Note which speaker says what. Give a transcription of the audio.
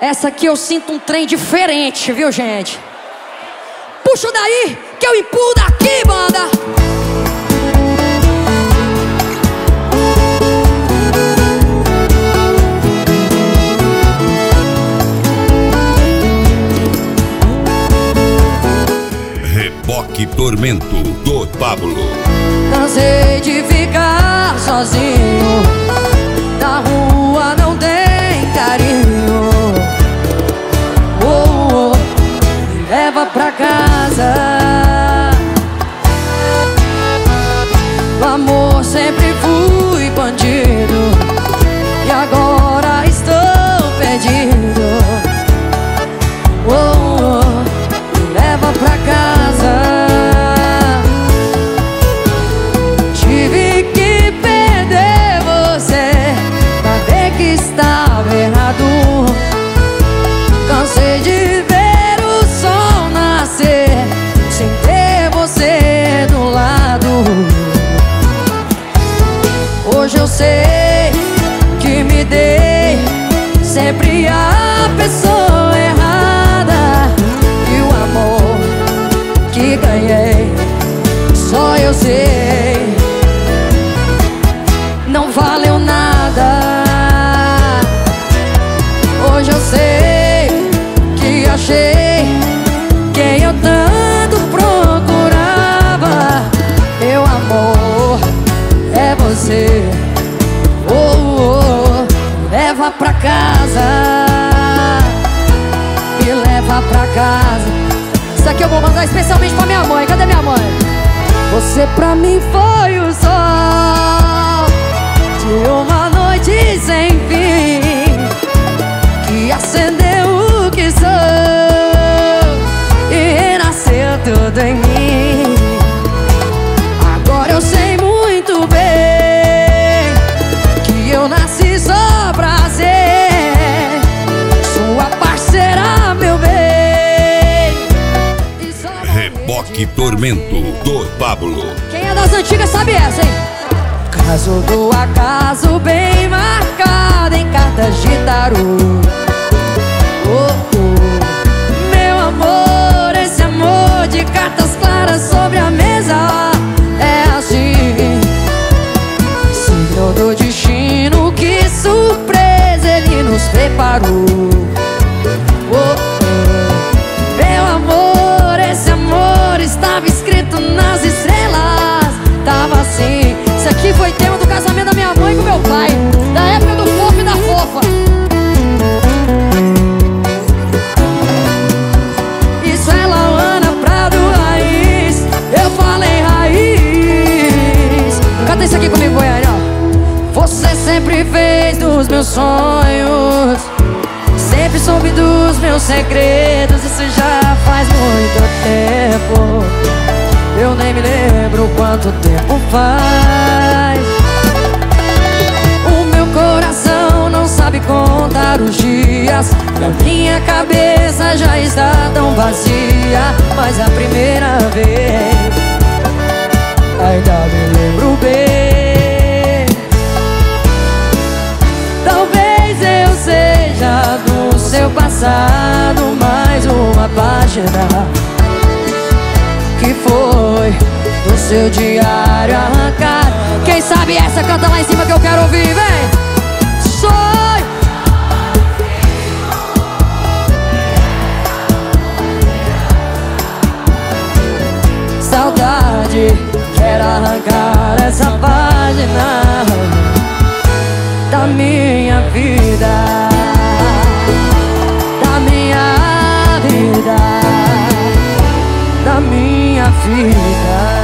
Speaker 1: Essa aqui eu sinto um trem diferente, viu, gente? Puxa daí, que eu empurro daqui, banda!
Speaker 2: Reboque Tormento, do Pablo.
Speaker 1: Cansei de ficar sozinho, na rua não tem carinho. Oh, oh, me leva pra casa. No amor sempre fui bandido, e agora estou perdido. Oh, oh, me leva pra casa. Tive que perder você pra ver que estava errado. Cansei de ver o sol nascer sem ter você do lado. Hoje eu sei que me dei sempre a pessoa errada, e o amor que ganhei só eu sei não valeu nada. Hoje eu sei que achei quem eu tanto procurava. Meu amor é você. Oh, oh, me leva pra casa, me leva pra casa. Isso aqui eu vou mandar especialmente pra minha mãe. Cadê minha mãe? Você pra mim foi o sol de uma noite sem fim, que acendeu o que sou e renasceu tudo em mim. Agora eu sei muito bem que eu nasci só pra ser sua parceira, meu bem.
Speaker 2: Reboque Tormento, do Pablo.
Speaker 1: Quem é das antigas sabe essa, hein? Caso do acaso bem marcado em cartas de tarô. Oh, oh, meu amor, esse amor de cartas claras sobre a mesa é assim. Signo do destino, que surpresa ele nos preparou. Oh, oh, meu amor, esse amor estava escrito nas estrelas. Tava assim. Isso aqui foi tema do casamento da minha mãe com meu pai, da época do fofo e da fofa. Isso é Lauana Prado Raiz. Eu falei raiz. Canta isso aqui comigo, Goiânia. Você sempre fez dos meus sonhos, sempre soube dos meus segredos. Isso já faz muito tempo, eu nem me lembro quanto tempo faz. O meu coração não sabe contar os dias, e a minha cabeça já está tão vazia. Mas a primeira vez ainda me lembro bem. Talvez eu seja do seu passado mais uma página que foi do seu diário arrancar. Quem sabe essa canta lá em cima que eu quero ouvir, vem! Sonho. Saudade, quero arrancar essa página da minha vida, da minha vida, da minha vida.